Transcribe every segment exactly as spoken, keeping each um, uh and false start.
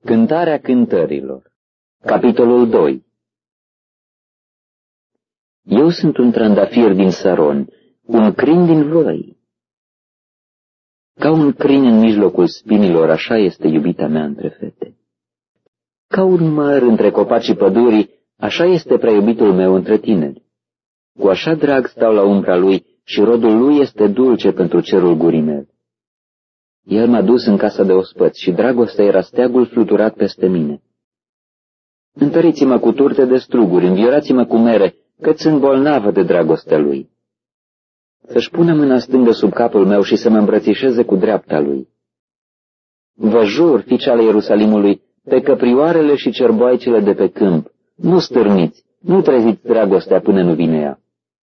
Cântarea cântărilor. Capitolul doi. Eu sunt un trandafir din Saron, un crin din văi. Ca un crin în mijlocul spinilor, așa este iubita mea între fete. Ca un măr între copacii pădurii, așa este prea iubitul meu între tineri. Cu așa drag stau la umbra lui și rodul lui este dulce pentru cerul gurii mele. El m-a dus în casa de ospăți și dragostea era steagul fluturat peste mine. Întăriți-mă cu turte de struguri, înviorați-mă cu mere, căci sunt bolnavă de dragostea lui. Să-și pună mâna stângă sub capul meu și să mă îmbrățișeze cu dreapta lui. Vă jur, fiice ale Ierusalimului, pe căprioarele și cerboaicele de pe câmp, nu stârniți, nu treziți dragostea până nu vine ea.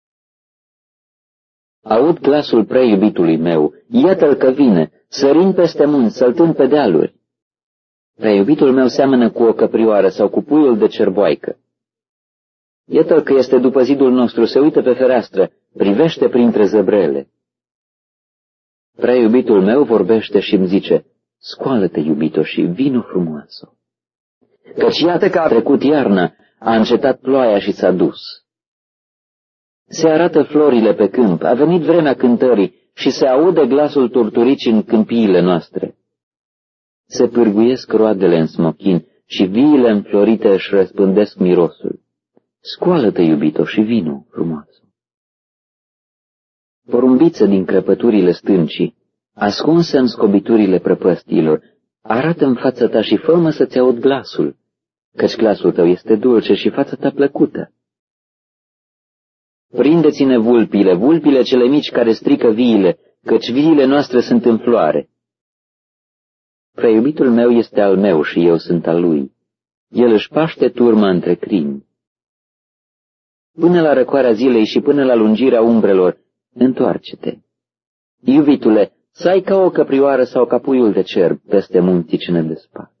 Aud glasul prea iubitului meu, iată-l că vine, sărind peste munți, săltând pe dealuri. Prea iubitul meu seamănă cu o căprioară sau cu puiul de cerboaică. Iată-l că este după zidul nostru, se uită pe fereastră, privește printre zăbrele. Prea iubitul meu vorbește și îmi zice, scoală-te, iubito, și vino frumoasă. Căci iată că a trecut iarna, a încetat ploaia și s-a dus. Se arată florile pe câmp, a venit vremea cântării și se aude glasul turturicii în câmpiile noastre. Se pârguiesc roadele în smochin și viile înflorite își răspândesc mirosul. Scoală-te, iubito, și vino frumoasă. Porumbiță din crăpăturile stâncii, ascunsă în scobiturile prăpăstiilor, arată în fața ta și fă-mă să-ți aud glasul, căci glasul tău este dulce și fața ta plăcută. Prindeți-ne vulpile, vulpile cele mici care strică viile, căci viile noastre sunt în floare. Prea iubitul meu este al meu și eu sunt al lui. El își paște turma între crini. Până la răcoarea zilei și până la lungirea umbrelor, întoarce-te. Iubitule, să ai ca o căprioară sau ca puiul de cerb peste munții ce ne despart.